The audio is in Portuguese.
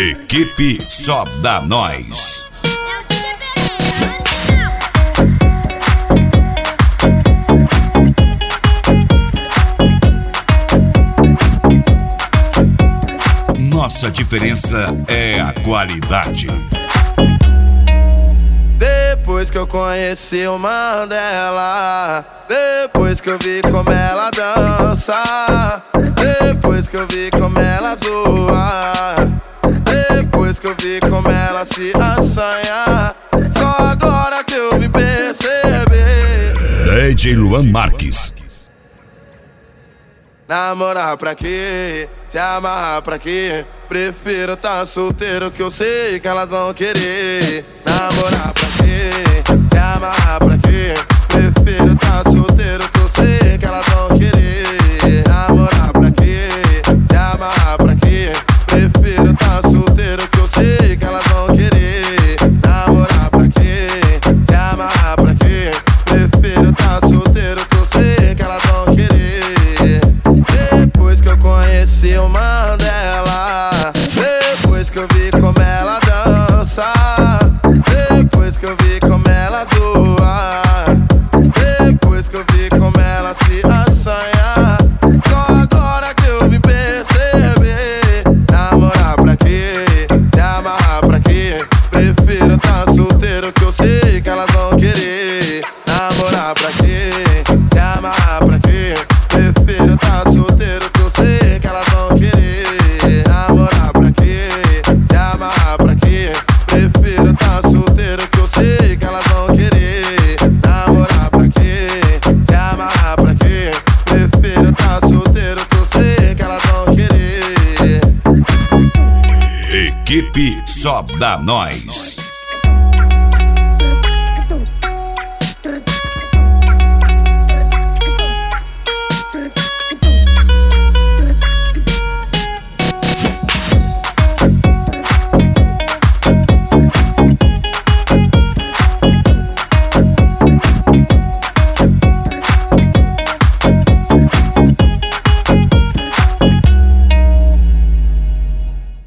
Equipe Só Dá Nós. Nossa diferença é a qualidade. Depois que eu conheci o Mandela, depois que eu vi como ela dança, depois que eu vi como ela zoa, depois que eu vi como ela se assanha, só agora que eu me percebi. DJ Luan Marques. Namorar pra quê? Se amarrar pra quê? Prefiro tá solteiro que eu sei que elas vão querer. Namorar pra quê? Se amarrar pra quê? Prefiro tá solteiro que eu sei que elas vão querer. Namorar pra quê? Se amarrar pra quê? Prefiro tá solteiro que eu sei que elas vão querer. Namorar pra quê? Se amarrar pra quê? Prefiro tá solteiro que eu sei que elas vão querer. Depois que eu conheci o Mandela, depois que eu vi como ela dança, depois que eu vi como ela zoa, depois que eu vi como ela se assanha, só agora que eu me percebi. Namorar pra quê? Se amarrar pra quê? Prefiro tá solteiro que eu sei que elas vão querer. Namorar pra quê? Se amarrar pra quê? Prefiro tá solteiro que eu sei que elas vão querer. Namorar pra quê? Se amarrar pra quê? Prefiro tá solteiro que eu sei que elas vão querer. Namorar pra quê? Se amarrar pra quê? Prefiro tá solteiro que eu sei que elas vão querer. Equipe Só Dá Nós.